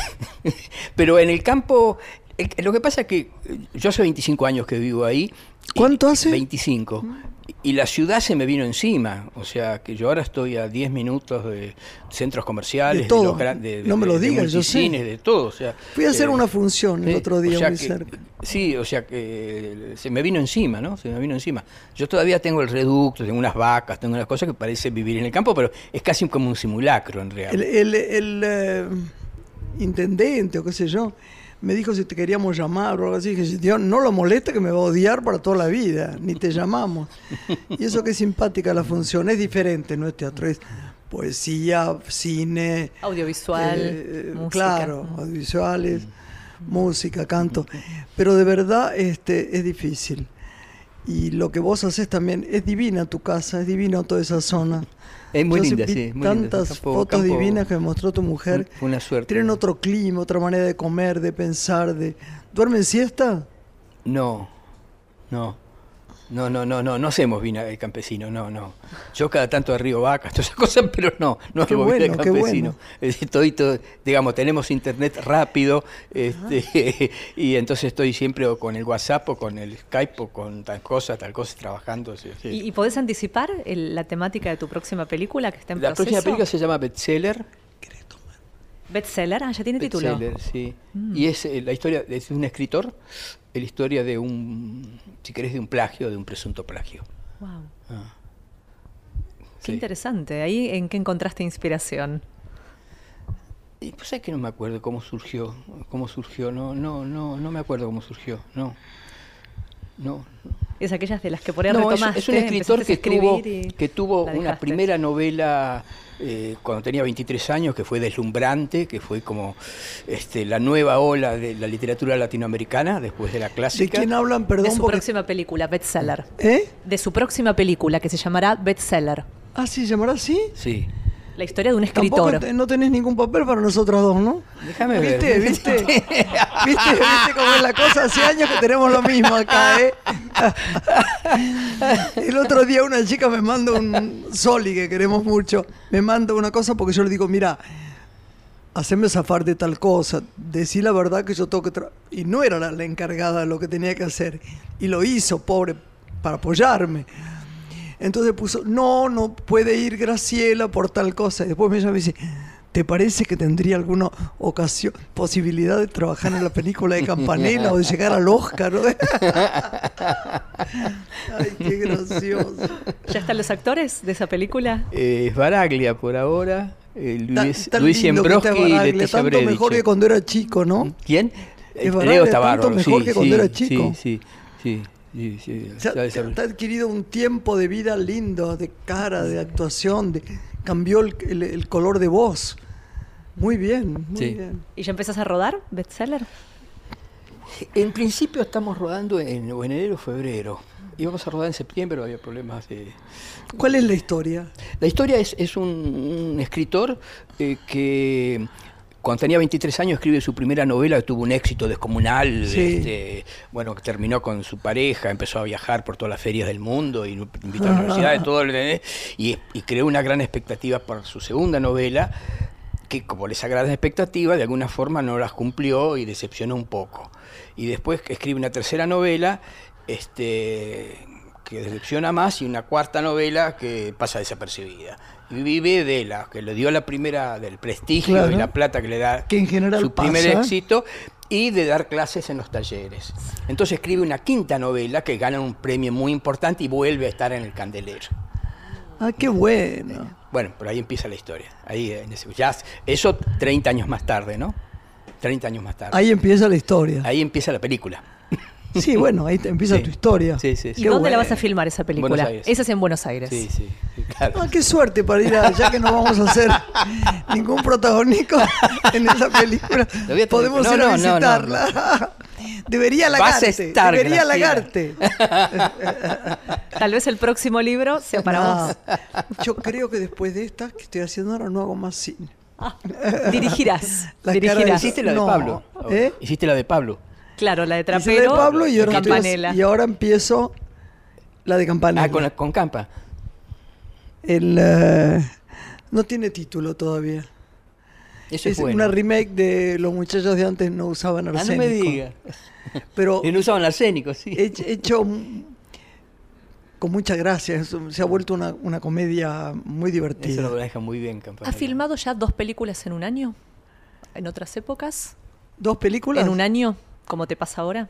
Pero en el campo, el- lo que pasa es que eh, yo hace veinticinco años que vivo ahí. y- ¿Cuánto hace? veinticinco. Y la ciudad se me vino encima. O sea, que yo ahora estoy a diez minutos de centros comerciales, De todo. los gran- de, No me lo de- de digas, yo sé. multicines, de todo. O sea, Fui a hacer eh, una función el sí, otro día o sea muy que- cerca. Sí, o sea que se me vino encima, ¿no? Se me vino encima. Yo todavía tengo el reducto, tengo unas vacas, tengo unas cosas que parece vivir en el campo, pero es casi como un simulacro en El, realidad. el- el, eh, intendente o qué sé yo me dijo si te queríamos llamar o algo así. Dije, Dios, no lo molesta que me va a odiar para toda la vida, ni te llamamos. Y eso que es simpática la función, es diferente, no es teatro, es poesía, cine, Audiovisual, eh, música. claro, audiovisuales, música, canto. Pero de verdad este, es difícil. Y lo que vos haces también, es divina tu casa, es divina toda esa zona. Es muy Yo linda, vi sí. Muy tantas linda. Campo- fotos campo- divinas que me mostró tu mujer. Fue una suerte. Tienen otro clima, otra manera de comer, de pensar, de... ¿Duermen siesta? No, no. No, no, no, no, no hacemos vino el campesino, no, no. Yo cada tanto arribo vacas, todas esas cosas, pero no, no Qué hago vino bueno, el qué campesino. bueno. Es decir, estoy todo- digamos, tenemos internet rápido, este, y entonces estoy siempre o con el WhatsApp o con el Skype o con tal cosa, tal cosa, trabajando. Sí, sí. ¿Y, y podés anticipar el- la temática de tu próxima película que está en La proceso? próxima película se llama Bestseller. Bestseller, ah, ya tiene título. Bestseller, sí. Y es eh, la historia es de un escritor, la historia de un, si querés, de un plagio, de un presunto plagio. Wow. Ah. Qué Sí. interesante. ¿Ahí en qué encontraste inspiración? Y pues es que no me acuerdo cómo surgió, cómo surgió, no, no, no, no me acuerdo cómo surgió, no. No, Es aquellas de las que por ahí no es, retomaste, es un escritor empezaste que a tuvo, escribir y que tuvo la una dejaste. primera novela eh, cuando tenía veintitrés años, que fue deslumbrante, que fue como este, la nueva ola de la literatura latinoamericana después de la ¿De clásica. quién hablan? De Perdón, su porque... próxima película, Bestseller. ¿Eh? De su próxima película que se llamará Bestseller. Ah, ¿sí? ¿Llamará así? Sí. La historia de un Tampoco escritor. te- no tenés ningún papel para nosotros dos, ¿no? Déjame ¿Viste? ver. ¿Viste? ¿Viste? ¿Viste cómo es la cosa? Hace años que tenemos lo mismo acá, ¿eh? El otro día una chica me manda un Soli, que queremos mucho, me manda una cosa porque yo le digo, mira, hacerme zafar de tal cosa, decir la verdad que yo tengo que... tra- y no era la, la encargada de lo que tenía que hacer. Y lo hizo, pobre, para apoyarme. Entonces puso, no, no puede ir Graciela por tal cosa. Y después me llama y dice, ¿te parece que tendría alguna ocasión, posibilidad de trabajar en la película de Campanella o de llegar al Oscar? Ay, qué gracioso. ¿Ya están los actores de esa película? Eh, es Baraglia por ahora, eh, Luis, Tan- tan Luis lindo que Iembroski está y Baraglia, Leticia tanto Brediche. mejor que cuando era chico, ¿no? ¿Quién? Es Eh, Baraglia, Leo está tanto bárbaro, mejor sí, que cuando sí, era chico. Sí, sí, sí, sí, sí, O sea, está te, esa- te ha adquirido un tiempo de vida lindo, de cara, de actuación, de, cambió el, el- el color de voz. Muy bien, muy Sí. bien. ¿Y ya empezás a rodar bestseller? En principio estamos rodando en, o en enero o febrero. Íbamos a rodar en septiembre, pero había problemas de... ¿Cuál es la historia? La historia es, es un, un escritor eh, que cuando tenía veintitrés años escribe su primera novela que tuvo un éxito descomunal. Sí. Este, bueno, que terminó con su pareja, empezó a viajar por todas las ferias del mundo y invitó a la universidad de todo el, y, y creó una gran expectativa por su segunda novela, que como esa gran expectativa de alguna forma no las cumplió y decepcionó un poco. Y después escribe una tercera novela este, que decepciona más y una cuarta novela que pasa desapercibida. Y vive de la que le dio la primera, del prestigio Claro. y la plata que le da Que en general su primer pasa. éxito y de dar clases en los talleres. Entonces escribe una quinta novela que gana un premio muy importante y vuelve a estar en el candelero. Ah, qué bueno. Bueno, por ahí empieza la historia. Ahí, en ese- ya, eso treinta años más tarde, ¿no? treinta años más tarde. Ahí empieza la historia. Ahí empieza la película. Sí, bueno, ahí te empieza Sí. tu historia. Sí, sí, sí. ¿Y Qué dónde la bueno. vas a filmar esa película? Buenos Aires. Esa es en Buenos Aires. Sí, sí, sí, claro. Ah, qué suerte para ir a, ya que no vamos a hacer ningún protagónico en esa película. Lo voy a tener- Podemos no, ir a no, no, visitarla. Debería Vas a halagarte. estar, Debería Graciela. halagarte. Tal vez el próximo libro sea para No, vos. yo creo que después de esta que estoy haciendo ahora no hago más cine. Ah, dirigirás. La cara de- dirigirás. Hiciste la de No, Pablo. ¿eh? Hiciste la de Pablo. Claro, la de Hice la Trapero. de Pablo y ahora, Campanella. empiezo, y ahora empiezo la de Campanella. Ah, con, con Campa. El, eh, no tiene título todavía. Eso Es es, bueno. una remake de Los muchachos de antes no usaban Ah, no arsénico. me digas. Pero Y no usaban arsénico, sí. he- hecho mm, con mucha gracia. Es- Se ha vuelto una, una comedia muy Eso divertida. lo maneja muy bien, Campanella. ¿Has filmado ya dos películas en un año? ¿En otras épocas? ¿Dos películas? ¿En un año? ¿Como te pasa ahora?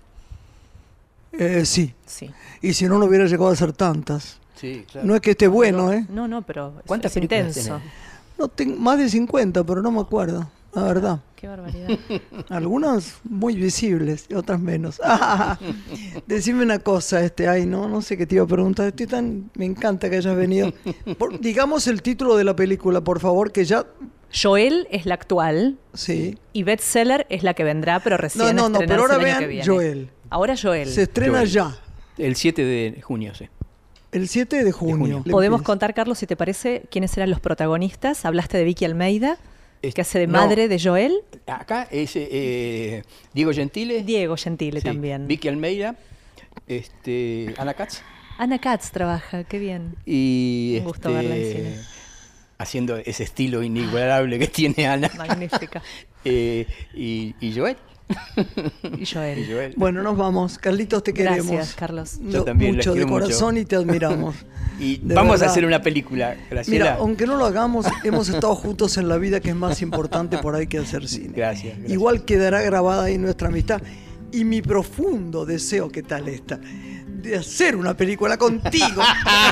Eh, sí. Sí. Y si no, no hubiera llegado a ser tantas. Sí, claro. No es que esté bueno, ¿eh? No, no, pero es, ¿Cuántas es películas intenso. tenés? No tengo más de cincuenta, pero no me acuerdo, la verdad. Qué barbaridad. Algunas muy visibles y otras menos. Ah, decime una cosa, este, ay, no, no sé qué te iba a preguntar. Estoy tan, me encanta que hayas venido. Por- digamos el título de la película, por favor, que ya, Joel es la actual sí. y Bestseller es la que vendrá, pero recién No, no, no, pero ahora estrenarse el año vean que viene. Joel. Ahora Joel. Se estrena Joel. ya, El siete de junio, sí. el siete de junio. junio. Le Podemos empieza. contar, Carlos, si te parece, quiénes eran los protagonistas. Hablaste de Vicky Almeida, Es- que hace de no. madre de Joel. Acá es eh, Diego Gentile. Diego Gentile sí, también. Vicky Almeida. Este, Ana Katz. Ana Katz trabaja, qué bien. Y Un gusto este, verla en cine. haciendo ese estilo inigualable que tiene Ana. Magnífica. Eh, y, y Joel. Y Joel. Y Joel. Bueno, nos vamos. Carlitos, te Gracias, queremos. Carlos. Yo No, también, mucho los de quiero mucho. corazón y te admiramos. Y de vamos verdad. a hacer una película, Graciela. Mira, aunque no lo hagamos, hemos estado juntos en la vida, que es más importante por ahí que hacer cine. Gracias, gracias. Igual quedará grabada ahí nuestra amistad y mi profundo deseo, ¿qué tal esta? De hacer una película contigo.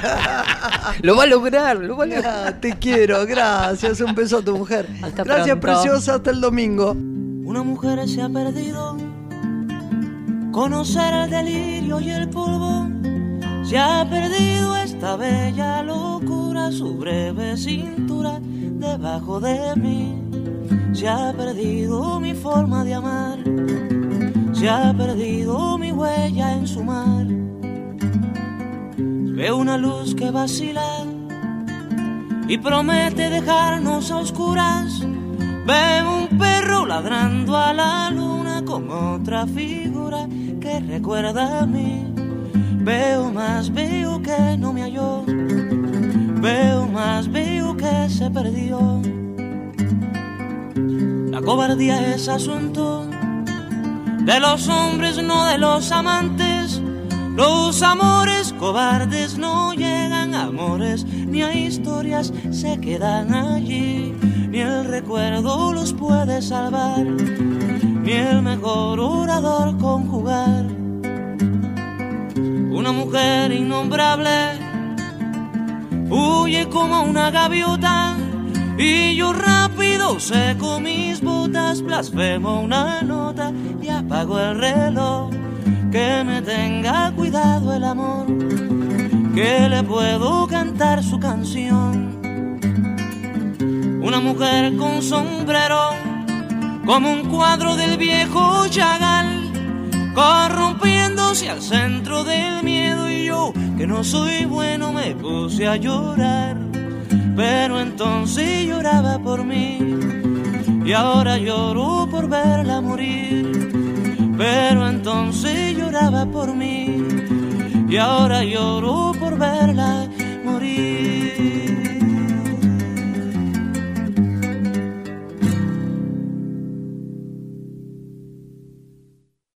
Lo va a lograr, lo va a lograr. Ah, te quiero, gracias. Un beso a tu mujer. Hasta Gracias, pronto. preciosa. Hasta el domingo. Una mujer se ha perdido, conocer el delirio y el polvo. Se ha perdido esta bella locura, su breve cintura debajo de mí. Se ha perdido mi forma de amar, se ha perdido mi huella en su mar. Veo una luz que vacila y promete dejarnos a oscuras. Veo un perro ladrando a la luna con otra figura que recuerda a mí. Veo más, veo que no me halló. Veo más, veo que se perdió. La cobardía es asunto de los hombres, no de los amantes. Los amores cobardes no llegan a amores, ni a historias se quedan allí. Ni el recuerdo los puede salvar, ni el mejor orador conjugar. Una mujer innombrable huye como una gaviota, y yo rápido seco mis botas, blasfemo una nota y apago el reloj. Que me tenga cuidado el amor, que le puedo cantar su canción. Una mujer con sombrero, como un cuadro del viejo Chagall, corrompiéndose al centro del miedo, y yo, que no soy bueno, me puse a llorar. Pero entonces lloraba por mí, y ahora lloro por verla morir. Pero entonces lloraba por mí, y ahora lloro por verla